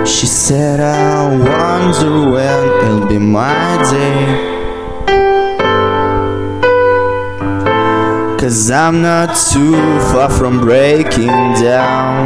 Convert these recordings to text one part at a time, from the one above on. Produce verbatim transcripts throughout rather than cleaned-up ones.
She said, I wonder when it'll be my day, 'cause I'm not too far from breaking down.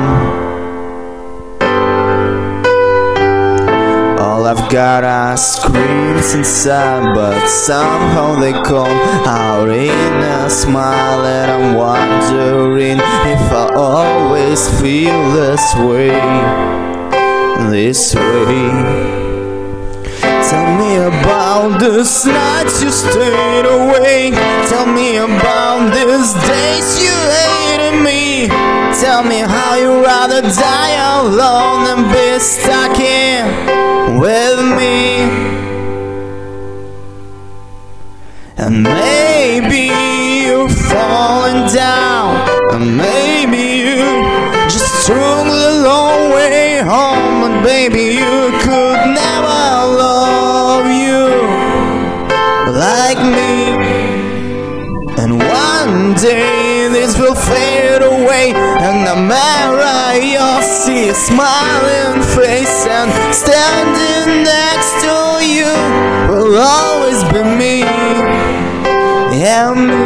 All I've got are screams inside, but somehow they come out in a smile. And I'm wondering if I always feel this way, this way. Tell me about these nights you stayed awake. Tell me about these days you hated me. Tell me how you'd rather die alone than be stuck in with me. And maybe you're falling down, and maybe you just took the long way home. But baby, you could never love you like me. And one day this will fade away, and the mirror you'll see a smiling face, and standing next to you will always be me, yeah, me.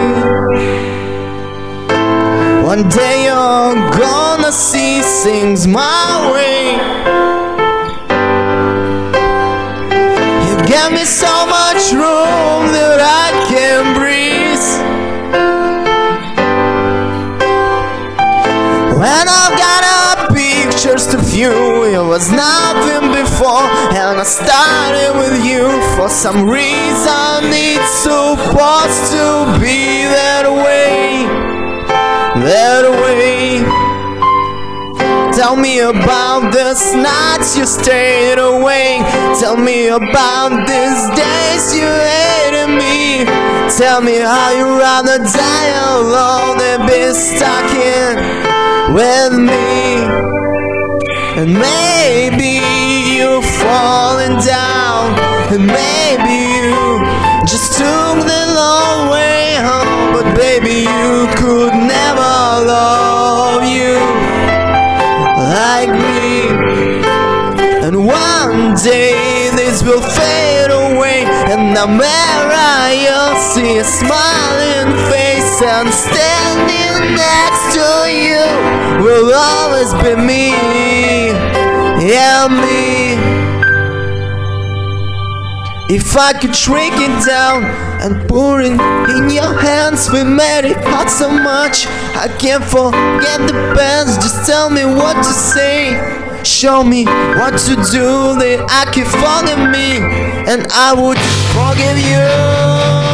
One day you're gonna see things my way. You give me so much room that I can breathe. When I've got up pictures of you, it was nothing before, and I started with you for some reason. It's supposed to be that way, that way. Tell me about these nights you stayed awake. Tell me about these days you hated me. Tell me how you'd rather die alone than be stuck in with me. And maybe you're falling down, and maybe you just took the long way home. But baby, you could never love you like me. And one day this will fade away, and the mirror you'll see a smiling face, and standing next to you will always be me, yeah, me. If I could shrink it down and pour it in your hands, we made it hot so much I can't forget the past. Just tell me what to say, show me what to do, that I can forgive me, and I would forgive you.